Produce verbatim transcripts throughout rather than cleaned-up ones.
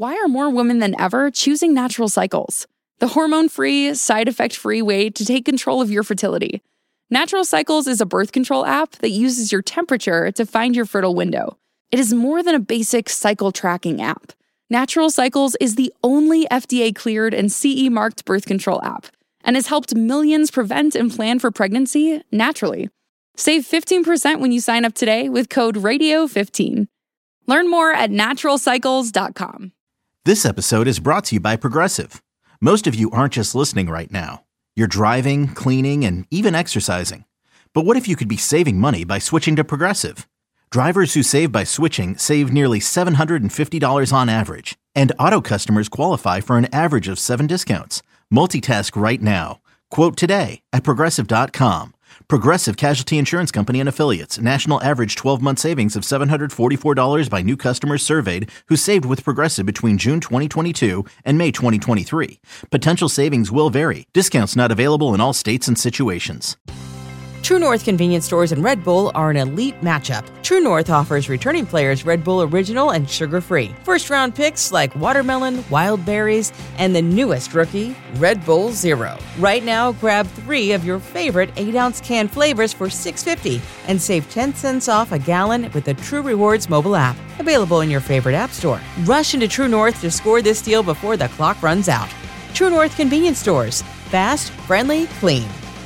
why are more women than ever choosing Natural Cycles? The hormone-free, side-effect-free way to take control of your fertility. Natural Cycles is a birth control app that uses your temperature to find your fertile window. It is more than a basic cycle tracking app. Natural Cycles is the only F D A-cleared and C E-marked birth control app and has helped millions prevent and plan for pregnancy naturally. Save fifteen percent when you sign up today with code radio fifteen. Learn more at natural cycles dot com. This episode is brought to you by Progressive. Most of you aren't just listening right now. You're driving, cleaning, and even exercising. But what if you could be saving money by switching to Progressive? Drivers who save by switching save nearly seven hundred fifty dollars on average. And auto customers qualify for an average of seven discounts. Multitask right now. Quote today at progressive dot com. Progressive Casualty Insurance Company and Affiliates. National average twelve-month savings of seven hundred forty-four dollars by new customers surveyed who saved with Progressive between June twenty twenty-two and May twenty twenty-three. Potential savings will vary. Discounts not available in all states and situations. True North convenience stores and Red Bull are an elite matchup. True North offers returning players Red Bull Original and sugar-free. First-round picks like watermelon, wild berries, and the newest rookie, Red Bull Zero. Right now, grab three of your favorite eight-ounce can flavors for six dollars and fifty cents and save ten cents off a gallon with the True Rewards mobile app. Available in your favorite app store. Rush into True North to score this deal before the clock runs out. True North convenience stores. Fast, friendly, clean.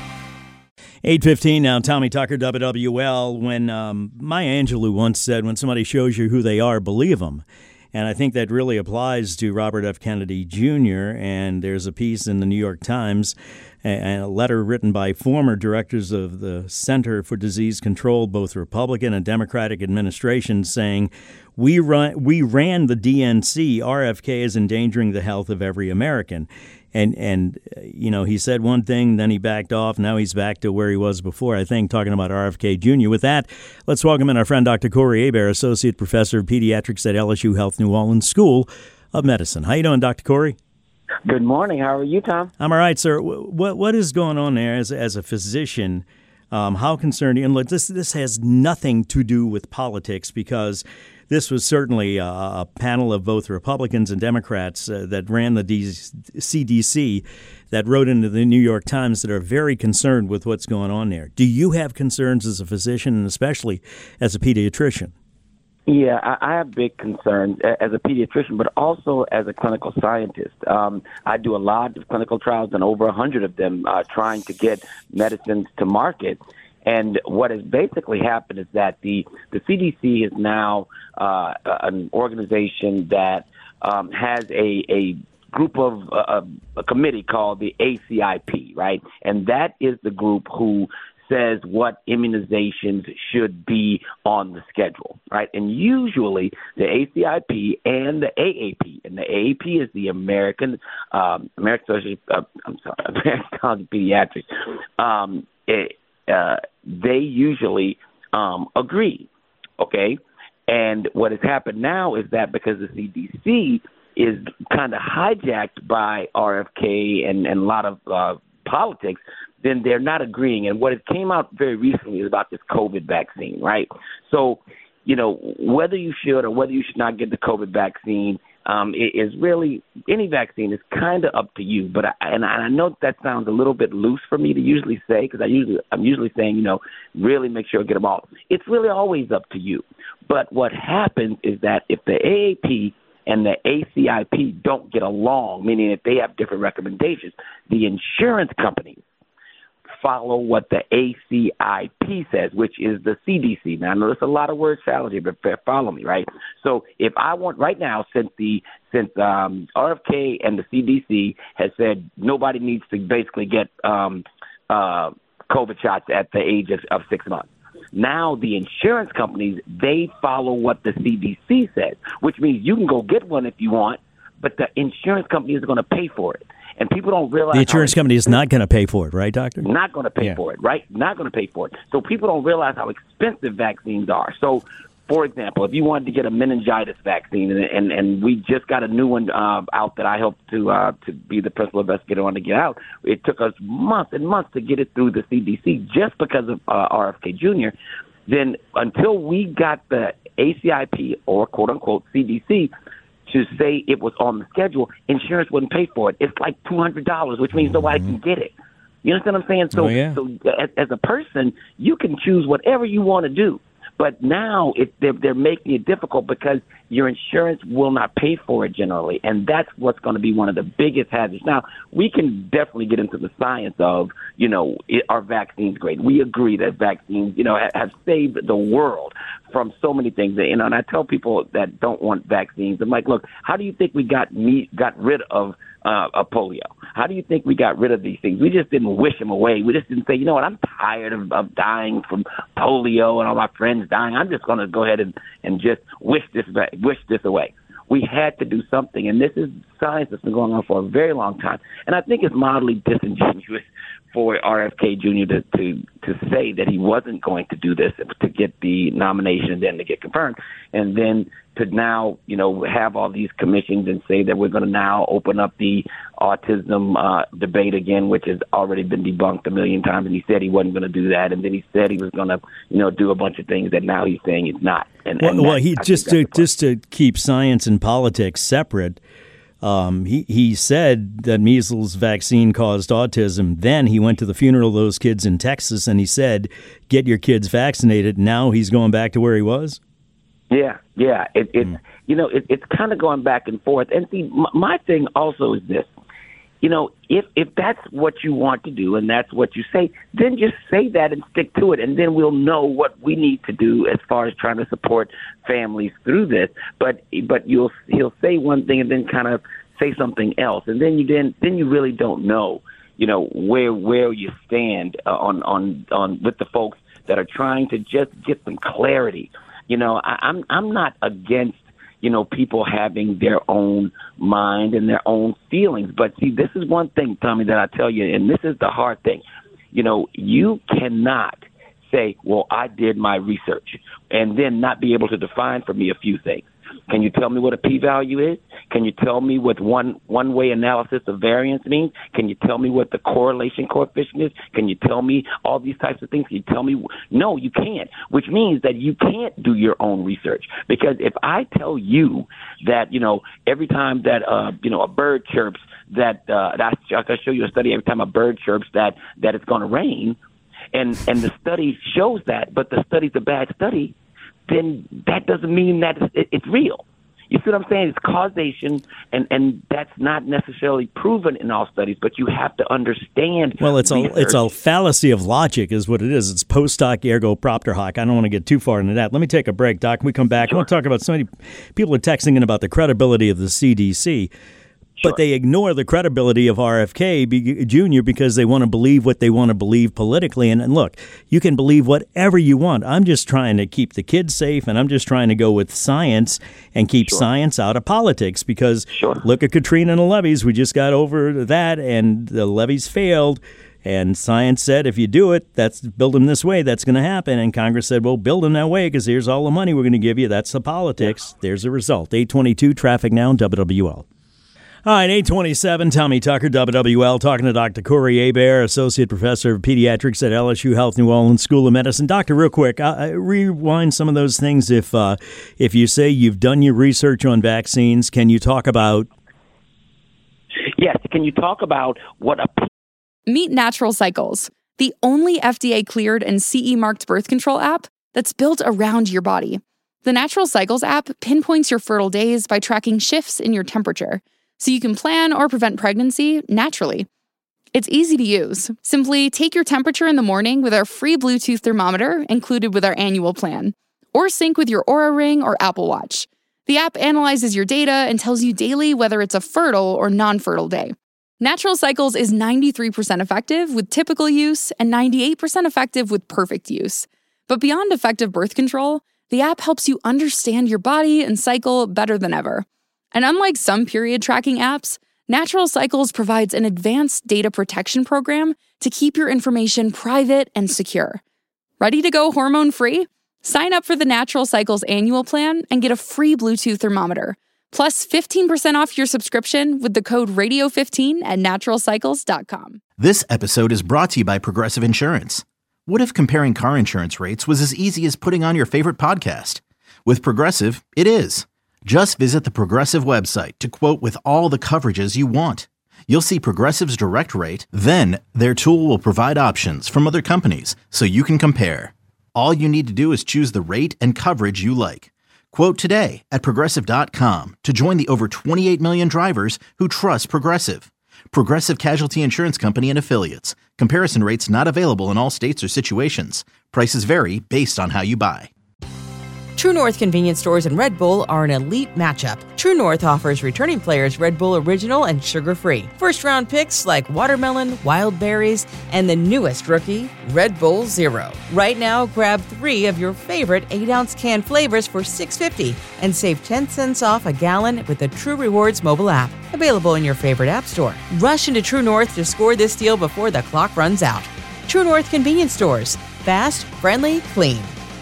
eight fifteen now, Tommy Tucker, W W L. When um, Maya Angelou once said, when somebody shows you who they are, believe them. And I think that really applies to Robert F. Kennedy Junior And there's a piece in the New York Times and a letter written by former directors of the Center for Disease Control, both Republican and Democratic administrations, saying, we, run, we ran the D N C. R F K is endangering the health of every American. And, and you know, he said one thing, then he backed off. Now he's back to where he was before, I think, talking about R F K Junior With that, let's welcome in our friend Doctor Corey Hebert, Associate Professor of Pediatrics at L S U Health New Orleans School of Medicine. How you doing, Doctor Corey? Good morning. How are you, Tom? I'm all right, sir. What What is going on there as, as a physician? Um, how concerned? And look, this, this has nothing to do with politics because this was certainly a, a panel of both Republicans and Democrats uh, that ran the D- C D C that wrote into the New York Times that are very concerned with what's going on there. Do you have concerns as a physician and especially as a pediatrician? Yeah, I, I have big concerns as a pediatrician, but also as a clinical scientist. Um, I do a lot of clinical trials and over a hundred of them uh, trying to get medicines to market. And what has basically happened is that the, the C D C is now uh, an organization that um, has a, a group of uh, a committee called the A C I P, right? And that is the group who says what immunizations should be on the schedule, right? And usually the A C I P and the A A P, and the A A P is the American um, American Association, uh, I'm sorry, American College of Pediatrics. Um, it, uh, they usually um, agree, okay? And what has happened now is that because the C D C is kind of hijacked by R F K and, and a lot of uh, politics, then they're not agreeing. And what has came out very recently is about this COVID vaccine, right? So, you know, whether you should or whether you should not get the COVID vaccine um, is really, any vaccine is kind of up to you. But I, and I know that sounds a little bit loose for me to usually say, because I usually, I'm usually saying, you know, really make sure to get them all. It's really always up to you. But what happens is that if the A A P and the A C I P don't get along, meaning that they have different recommendations, the insurance companies follow what the A C I P says, which is the C D C. Now, I know there's a lot of word salad here, but follow me, right? So if I want right now, since the since um, R F K and the C D C has said nobody needs to basically get um, uh, COVID shots at the age of, of six months. Now the insurance companies, they follow what the C D C says, which means you can go get one if you want, but the insurance company is going to pay for it. And people don't realize the insurance company is not going to pay for it, right, doctor? Not going to pay yeah. for it, right? Not going to pay for it. So people don't realize how expensive vaccines are. So, for example, if you wanted to get a meningitis vaccine, and and, and we just got a new one uh, out that I helped to uh, to be the principal investigator on to get out, it took us months and months to get it through the C D C just because of uh, R F K Junior Then until we got the A C I P or quote unquote C D C to say it was on the schedule, insurance wouldn't pay for it. It's like two hundred dollars, which means nobody can get it. You understand what I'm saying? So, oh, yeah. so as, as a person, you can choose whatever you want to do. But now it, they're, they're making it difficult because your insurance will not pay for it generally. And that's what's going to be one of the biggest hazards. Now, we can definitely get into the science of, you know, it, are vaccines great? We agree that vaccines, you know, have, have saved the world from so many things. You know, and I tell people that don't want vaccines, I'm like, look, how do you think we got me, got rid of Uh, of polio? How do you think we got rid of these things? We just didn't wish them away. We just didn't say, you know what, I'm tired of, of dying from polio and all my friends dying. I'm just going to go ahead and, and just wish this wish this away. We had to do something, and this is science that's been going on for a very long time. And I think it's mildly disingenuous for R F K Junior to, to, to say that he wasn't going to do this to get the nomination and then to get confirmed, and then to now, you know, have all these commissions and say that we're going to now open up the autism uh, debate again, which has already been debunked a million times. And he said he wasn't going to do that, and then he said he was going to, you know, do a bunch of things that now he's saying he's not. And, well, and well that, he I just to just to keep science and politics separate. Um, he, he said that measles vaccine caused autism. Then he went to the funeral of those kids in Texas and he said, get your kids vaccinated. Now he's going back to where he was. Yeah, yeah. It, it mm. You know, it, it's kind of going back and forth. And see, my, my thing also is this. You know, if if that's what you want to do and that's what you say, then just say that and stick to it, and then we'll know what we need to do as far as trying to support families through this. But but you'll he'll say one thing and then kind of say something else, and then you then then you really don't know, you know, where where you stand uh, on on on with the folks that are trying to just get some clarity. You know, I, I'm I'm not against, you know, people having their own mind and their own feelings. But see, this is one thing, Tommy, that I tell you, and this is the hard thing. You know, you cannot say, well, I did my research, and then not be able to define for me a few things. Can you tell me what a p-value is? Can you tell me what one, one-way analysis of variance means? Can you tell me what the correlation coefficient is? Can you tell me all these types of things? Can you tell me? No, you can't, which means that you can't do your own research. Because if I tell you that, you know, every time that, uh, you know, a bird chirps, that, uh, that I can show you a study every time a bird chirps that, that it's going to rain, and, and the study shows that, but the study's a bad study, then that doesn't mean that it's, it's real. You see what I'm saying? It's causation, and, and that's not necessarily proven in all studies, but you have to understand. Well, it's research. a it's a fallacy of logic is what it is. It's post hoc ergo propter hoc. I don't want to get too far into that. Let me take a break, Doc. When we come back, sure. I want to talk about so many people are texting in about the credibility of the C D C. Sure. But they ignore the credibility of R F K Junior because they want to believe what they want to believe politically. And, and look, you can believe whatever you want. I'm just trying to keep the kids safe, and I'm just trying to go with science and keep sure. science out of politics because sure. look at Katrina and the levees. We just got over that, and the levees failed. And science said, if you do it, that's build them this way, that's going to happen. And Congress said, well, build them that way because here's all the money we're going to give you. That's the politics. Yeah. There's the result. eight twenty-two Traffic Now, W W L. All right, eight twenty-seven, Tommy Tucker, W W L, talking to Doctor Corey Hebert, Associate Professor of Pediatrics at L S U Health New Orleans School of Medicine. Doctor, real quick, I, I rewind some of those things. If uh, if you say you've done your research on vaccines, can you talk about? Yes, can you talk about what a... Meet Natural Cycles, the only F D A-cleared and C E-marked birth control app that's built around your body. The Natural Cycles app pinpoints your fertile days by tracking shifts in your temperature, so you can plan or prevent pregnancy naturally. It's easy to use. Simply take your temperature in the morning with our free Bluetooth thermometer included with our annual plan, or sync with your Oura Ring or Apple Watch. The app analyzes your data and tells you daily whether it's a fertile or non-fertile day. Natural Cycles is ninety-three percent effective with typical use and ninety-eight percent effective with perfect use. But beyond effective birth control, the app helps you understand your body and cycle better than ever. And unlike some period tracking apps, Natural Cycles provides an advanced data protection program to keep your information private and secure. Ready to go hormone-free? Sign up for the Natural Cycles annual plan and get a free Bluetooth thermometer, plus fifteen percent off your subscription with the code radio fifteen at natural cycles dot com. This episode is brought to you by Progressive Insurance. What if comparing car insurance rates was as easy as putting on your favorite podcast? With Progressive, it is. Just visit the Progressive website to quote with all the coverages you want. You'll see Progressive's direct rate, then their tool will provide options from other companies so you can compare. All you need to do is choose the rate and coverage you like. Quote today at Progressive dot com to join the over twenty-eight million drivers who trust Progressive. Progressive Casualty Insurance Company and Affiliates. Comparison rates not available in all states or situations. Prices vary based on how you buy. True North convenience stores and Red Bull are an elite matchup. True North offers returning players Red Bull Original and sugar-free. First-round picks like watermelon, wild berries, and the newest rookie, Red Bull Zero. Right now, grab three of your favorite eight-ounce can flavors for six dollars and fifty cents and save ten cents off a gallon with the True Rewards mobile app. Available in your favorite app store. Rush into True North to score this deal before the clock runs out. True North convenience stores. Fast, friendly, clean.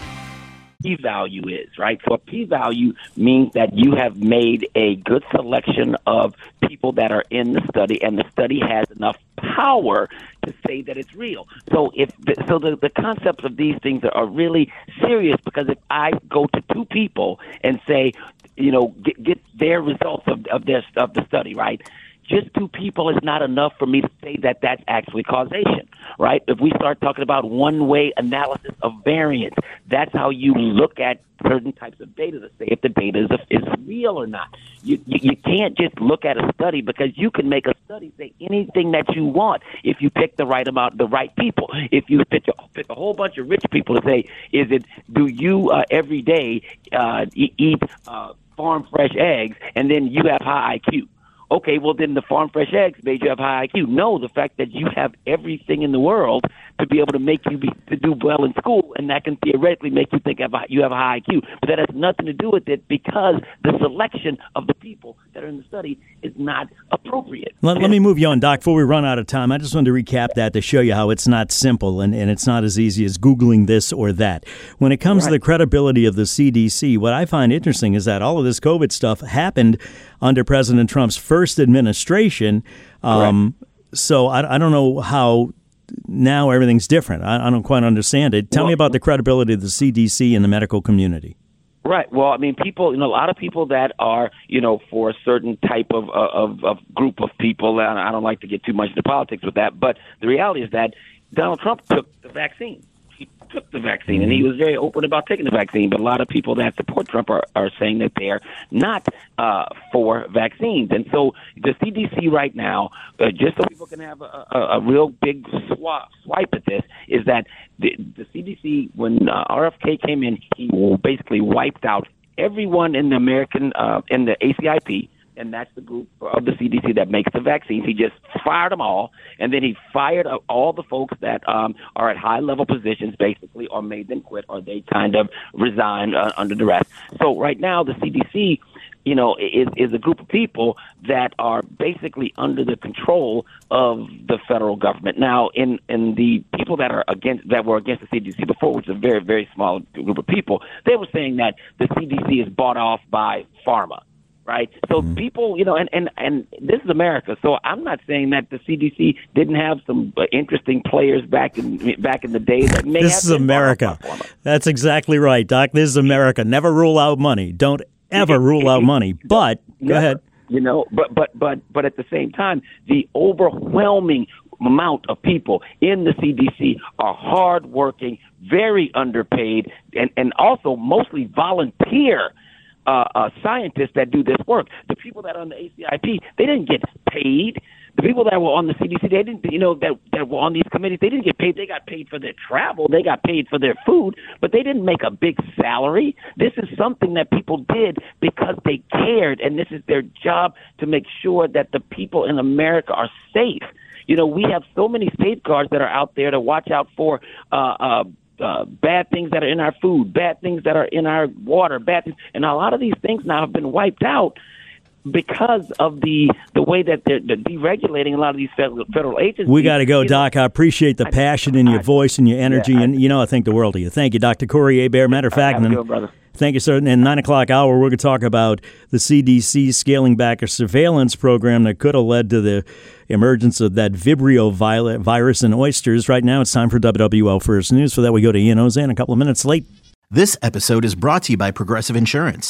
P-value is, right? So a P-value means that you have made a good selection of people that are in the study, and the study has enough power to say that it's real. So if the, so the, the concepts of these things are, are really serious, because if I go to two people and say, you know, get, get their results of, of their of the study, right? Just two people is not enough for me to say that that's actually causation, right? If we start talking about one-way analysis of variance, that's how you look at certain types of data to say if the data is, is real or not. You, you you can't just look at a study, because you can make a study say anything that you want if you pick the right amount, the right people. If you pick a, pick a whole bunch of rich people to say, is it, do you uh, every day uh, eat uh, farm fresh eggs, and then you have high I Q? Okay, well, then the farm fresh eggs made you have high I Q. No, the fact that you have everything in the world to be able to make you be, to do well in school, and that can theoretically make you think you have a high I Q. But that has nothing to do with it, because the selection of the people that are in the study is not appropriate. Let, let me move you on, Doc. Before we run out of time, I just wanted to recap that to show you how it's not simple, and, and it's not as easy as Googling this or that. When it comes right. to the credibility of the C D C, what I find interesting is that all of this COVID stuff happened under President Trump's first administration. Um, so I, I don't know how now everything's different. I, I don't quite understand it. Tell well, me about the credibility of the C D C in the medical community. Right. Well, I mean, people, you know, a lot of people that are, you know, for a certain type of of, of group of people, and I don't like to get too much into politics with that, but the reality is that Donald Trump took the vaccine. He took the vaccine, and he was very open about taking the vaccine. But a lot of people that support Trump are, are saying that they're not uh, for vaccines. And so the C D C right now, uh, just so people can have a, a, a real big swap, swipe at this, is that the, the C D C, when uh, R F K came in, he basically wiped out everyone in the American, uh, in the A C I P, and that's the group of the C D C that makes the vaccines. He just fired them all, and then he fired all the folks that um, are at high-level positions, basically, or made them quit, or they kind of resigned uh, under duress. So right now, the C D C, you know, is, is a group of people that are basically under the control of the federal government. Now, in, in the people that are against that were against the C D C before, which is a very, very small group of people, they were saying that the C D C is bought off by pharma. Right. So mm-hmm. people, you know, and, and, and this is America. So I'm not saying that the C D C didn't have some uh, interesting players back in back in the day. That may this have is America. That's exactly right, Doc. This is America. Never rule out money. Don't ever rule out money. But go Never, ahead. You know, but but but but at the same time, the overwhelming amount of people in the C D C are hardworking, very underpaid, and, and also mostly volunteer. Uh, uh, scientists that do this work. The people that are on the A C I P, they didn't get paid. The people that were on the C D C, they didn't, you know, that, that were on these committees, they didn't get paid. They got paid for their travel. They got paid for their food, but they didn't make a big salary. This is something that people did because they cared, and this is their job to make sure that the people in America are safe. You know, we have so many safeguards that are out there to watch out for uh, uh Uh, bad things that are in our food, bad things that are in our water, bad things, and a lot of these things now have been wiped out because of the the way that they're, they're deregulating a lot of these federal, federal agencies. We got to go, Doc. I appreciate the passion in your voice and your energy, yeah, I, and you know I think the world of you. Thank you, Doctor Corey Hebert. Matter of fact, have a good, brother. Thank you, sir. In nine o'clock hour, we're going to talk about the C D C scaling back a surveillance program that could have led to the emergence of that Vibrio virus in oysters. Right now, it's time for W W L First News. For that, we go to Ian Ozan a couple of minutes late. This episode is brought to you by Progressive Insurance.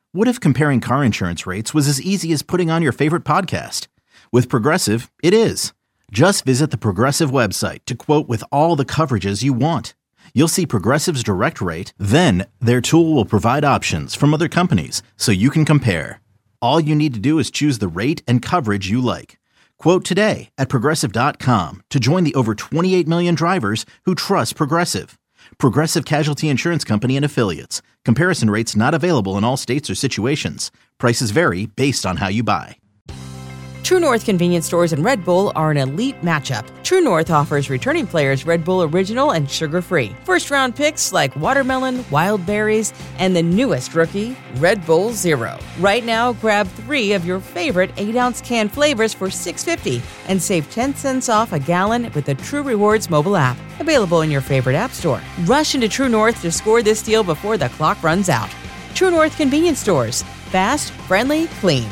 What if comparing car insurance rates was as easy as putting on your favorite podcast? With Progressive, it is. Just visit the Progressive website to quote with all the coverages you want. You'll see Progressive's direct rate, then their tool will provide options from other companies so you can compare. All you need to do is choose the rate and coverage you like. Quote today at Progressive dot com to join the over twenty-eight million drivers who trust Progressive. Progressive Casualty Insurance Company and Affiliates. Comparison rates not available in all states or situations. Prices vary based on how you buy. True North convenience stores and Red Bull are an elite matchup. True North offers returning players Red Bull Original and sugar-free. First-round picks like watermelon, wild berries, and the newest rookie, Red Bull Zero. Right now, grab three of your favorite eight-ounce can flavors for six dollars and fifty cents and save ten cents off a gallon with the True Rewards mobile app. Available in your favorite app store. Rush into True North to score this deal before the clock runs out. True North convenience stores. Fast, friendly, clean.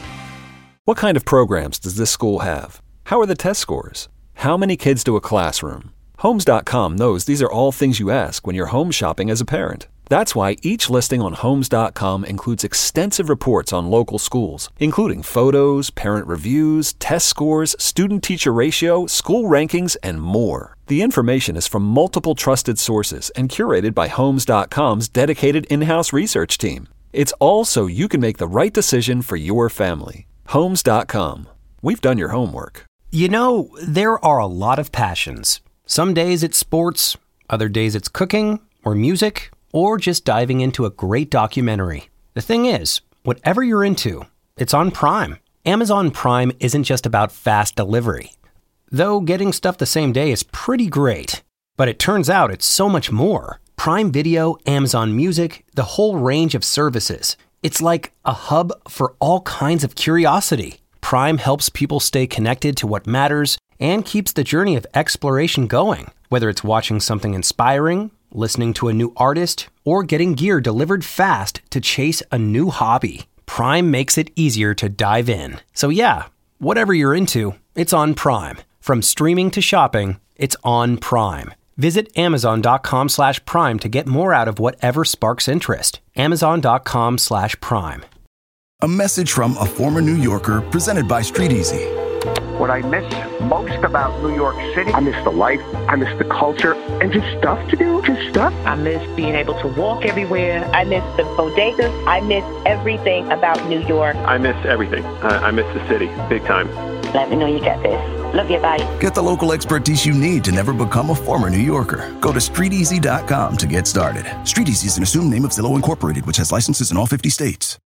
What kind of programs does this school have? How are the test scores? How many kids do a classroom? Homes dot com knows these are all things you ask when you're home shopping as a parent. That's why each listing on Homes dot com includes extensive reports on local schools, including photos, parent reviews, test scores, student-teacher ratio, school rankings, and more. The information is from multiple trusted sources and curated by Homes dot com's dedicated in-house research team. It's all so you can make the right decision for your family. Homes dot com. We've done your homework. You know, there are a lot of passions. Some days it's sports, other days it's cooking or music, or just diving into a great documentary. The thing is, whatever you're into, it's on Prime. Amazon Prime isn't just about fast delivery. Though getting stuff the same day is pretty great. But it turns out it's so much more. Prime Video, Amazon Music, the whole range of services. It's like a hub for all kinds of curiosity. Prime helps people stay connected to what matters and keeps the journey of exploration going. Whether it's watching something inspiring, listening to a new artist, or getting gear delivered fast to chase a new hobby, Prime makes it easier to dive in. So yeah, whatever you're into, it's on Prime. From streaming to shopping, it's on Prime. Visit Amazon dot com slash Prime to get more out of whatever sparks interest. Amazon dot com slash Prime. A message from a former New Yorker presented by Street Easy. What I miss most about New York City, I miss the life, I miss the culture, and just stuff to do, just stuff. I miss being able to walk everywhere. I miss the bodegas. I miss everything about New York. I miss everything. I, I miss the city, big time. Let me know you get this. Love you, bye. Get the local expertise you need to never become a former New Yorker. Go to street easy dot com to get started. Street Easy is an assumed name of Zillow Incorporated, which has licenses in all fifty states.